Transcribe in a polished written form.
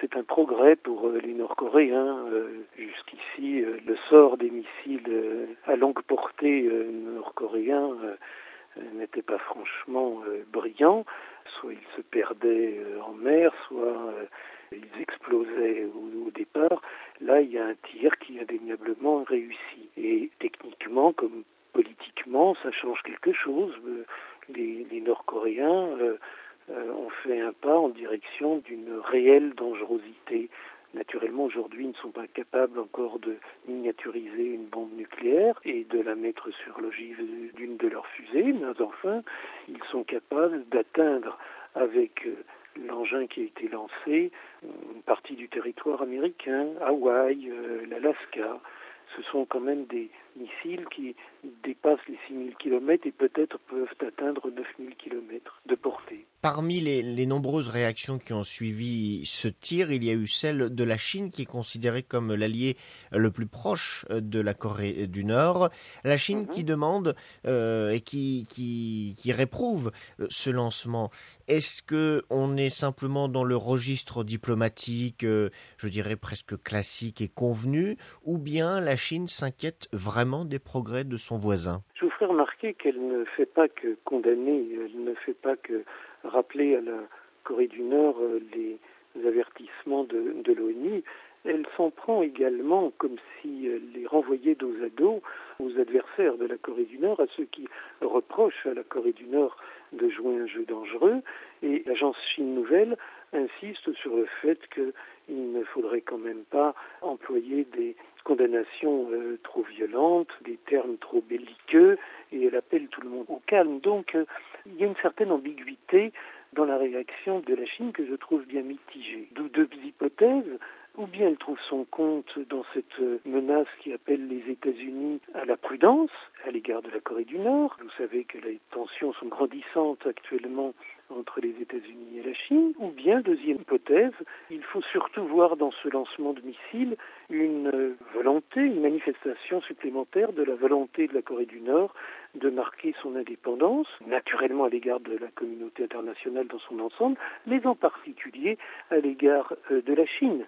C'est un progrès pour les Nord-Coréens. Jusqu'ici, le sort des missiles à longue portée nord-coréens n'était pas franchement brillant. Soit ils se perdaient en mer, soit ils explosaient au départ. Là, il y a un tir qui indéniablement réussi. Et techniquement, comme politiquement, ça change quelque chose. Les Nord-Coréens ont fait un pas en direction d'une réelle dangerosité. Naturellement, aujourd'hui, ils ne sont pas capables encore de miniaturiser une bombe nucléaire et de la mettre sur l'ogive d'une de leurs fusées, mais enfin, ils sont capables d'atteindre avec l'engin qui a été lancé une partie du territoire américain, Hawaï, l'Alaska. Ce sont quand même des missiles qui dépassent les 6000 km et peut-être peuvent atteindre 9000 km de portée. Parmi les nombreuses réactions qui ont suivi ce tir, il y a eu celle de la Chine qui est considérée comme l'allié le plus proche de la Corée du Nord. La Chine qui demande et qui réprouve ce lancement. Est-ce qu'on est simplement dans le registre diplomatique, je dirais presque classique et convenu, ou bien la Chine s'inquiète vraiment des progrès de son voisin? Je vous ferai remarquer qu'elle ne fait pas que condamner, elle ne fait pas que rappeler à la Corée du Nord les avertissements de l'ONU. Elle s'en prend également, comme si elle les renvoyait dos à dos aux adversaires de la Corée du Nord, à ceux qui reprochent à la Corée du Nord de jouer un jeu dangereux. Et l'agence Chine Nouvelle insiste sur le fait qu'il ne faudrait quand même pas employer des condamnations trop violentes, des termes trop belliqueux, et elle appelle tout le monde au calme. Donc il y a une certaine ambiguïté dans la réaction de la Chine que je trouve bien mitigée. D'où deux hypothèses. Ou bien elle trouve son compte dans cette menace qui appelle les États-Unis à la prudence à l'égard de la Corée du Nord. Vous savez que les tensions sont grandissantes actuellement entre les États-Unis et la Chine. Ou bien, deuxième hypothèse, il faut surtout voir dans ce lancement de missiles une volonté, une manifestation supplémentaire de la volonté de la Corée du Nord de marquer son indépendance, naturellement à l'égard de la communauté internationale dans son ensemble, mais en particulier à l'égard de la Chine.